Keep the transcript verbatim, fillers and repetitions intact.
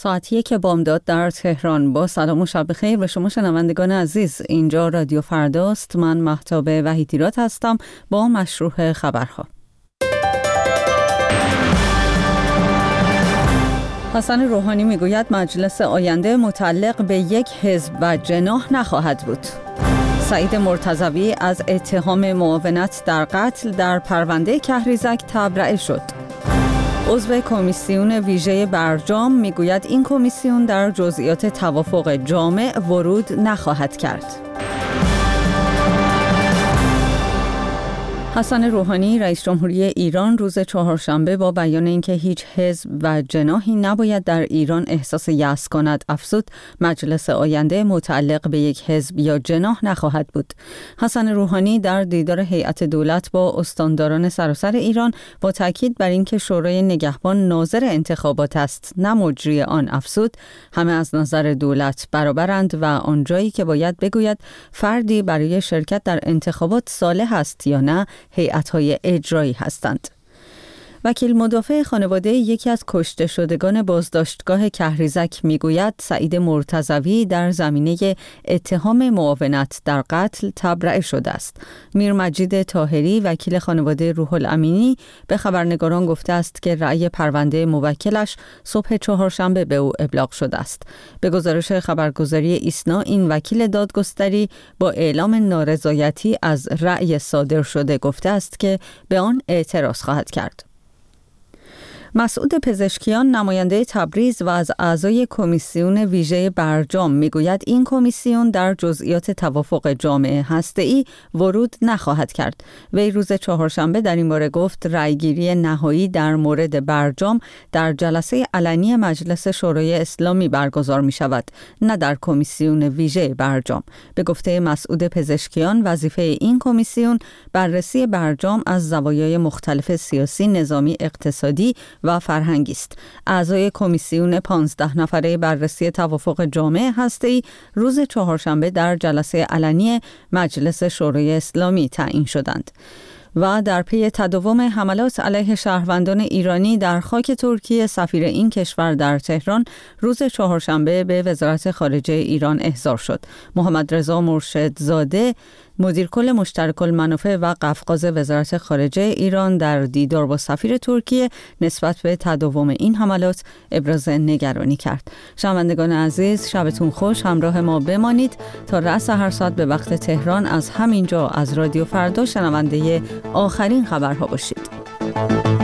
ساعت یک بامداد در تهران. با سلام و شب بخیر به شما شنوندگان عزیز. اینجا رادیو فرداست. من مهتاب وحیدیراد هستم با مشروح خبرها. حسن روحانی میگوید مجلس آینده متعلق به یک حزب و جناح نخواهد بود. سعید مرتضوی از اتهام معاونت در قتل در پرونده کهریزک تبرئه شد. عضو کمیسیون ویژه برجام میگوید این کمیسیون در جزئیات توافق جامع ورود نخواهد کرد. حسن روحانی رئیس جمهوری ایران روز چهارشنبه با بیان اینکه هیچ حزب و جناحی نباید در ایران احساس یأس کند افزود مجلس آینده متعلق به یک حزب یا جناح نخواهد بود. حسن روحانی در دیدار هیئت دولت با استانداران سراسر ایران با تاکید بر اینکه شورای نگهبان ناظر انتخابات است نه مجری آن افزود همه از نظر دولت برابرند و آنجایی که باید بگوید فردی برای شرکت در انتخابات صالح است یا نه هیئت‌های اجرایی هستند. وکیل مدافع خانواده یکی از کشته شدگان بازداشتگاه کهریزک میگوید سعید مرتضوی در زمینه اتهام معاونت در قتل تبرئه شده است. میر مجید طاهری وکیل خانواده روح الامینی به خبرنگاران گفته است که رأی پرونده موکلش صبح چهارشنبه به او ابلاغ شده است. به گزارش خبرگزاری ایسنا این وکیل دادگستری با اعلام نارضایتی از رأی صادر شده گفته است که به آن اعتراض خواهد کرد. مسعود پزشکیان نماینده تبریز و از اعضای کمیسیون ویژه برجام میگوید این کمیسیون در جزئیات توافق جامع هسته‌ای ورود نخواهد کرد. وی روز چهارشنبه در این باره گفت رأیگیری نهایی در مورد برجام در جلسه علنی مجلس شورای اسلامی برگزار می شود نه در کمیسیون ویژه برجام. به گفته مسعود پزشکیان وظیفه این کمیسیون بررسی برجام از زوایای مختلف سیاسی، نظامی، اقتصادی و فرهنگی است. اعضای کمیسیون پانزده نفره بررسی توافق جامع هسته‌ای روز چهارشنبه در جلسه علنی مجلس شورای اسلامی تعیین شدند. و در پی تداوم حملات علیه شهروندان ایرانی در خاک ترکیه سفیر این کشور در تهران روز چهارشنبه به وزارت خارجه ایران احضار شد. محمد رضا مرشدزاده مدیر کل مشترک المنافع و قفقاز وزارت خارجه ایران در دیدار با سفیر ترکیه نسبت به تداوم این حملات ابراز نگرانی کرد. شنوندگان عزیز شبتون خوش، همراه ما بمانید تا رأس هر ساعت به وقت تهران از همینجا از رادیو فردا شنونده آخرین خبرها باشید.